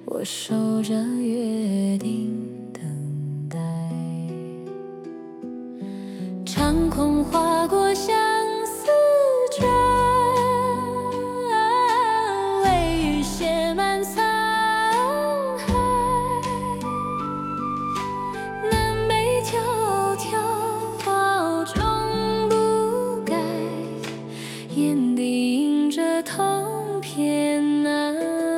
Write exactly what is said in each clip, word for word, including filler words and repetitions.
我守着约定等待。长空划过相思船，微雨写满沧海。南北迢迢终不改，眼底映着同片岸。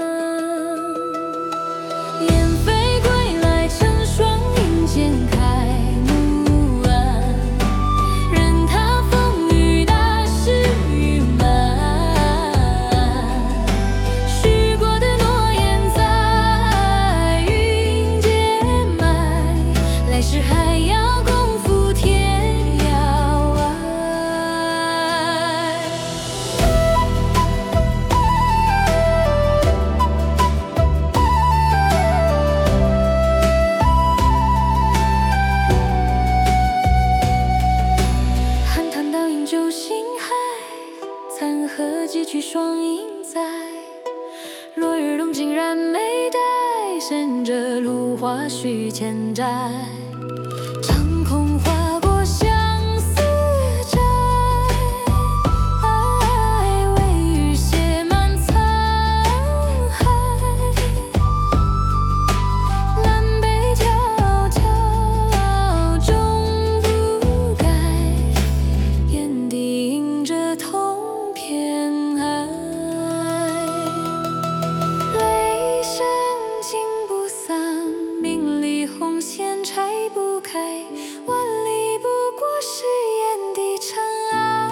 雁飞归来，成双影渐开暮暗，任它风雨大，事与满。许过的诺言在云间埋，来世还要共赴天涯外。寒潭倒映旧星海，残荷几曲双影在。落日动竟然没带，衔着芦花续千载。长空划过相思债，微雨写满沧海。南北迢迢终不改，眼底映着同片海。雷声惊不散，命里红线拆不开，万里不过是眼底尘埃。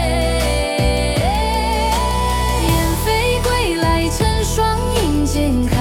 雁飞归来，成双影渐开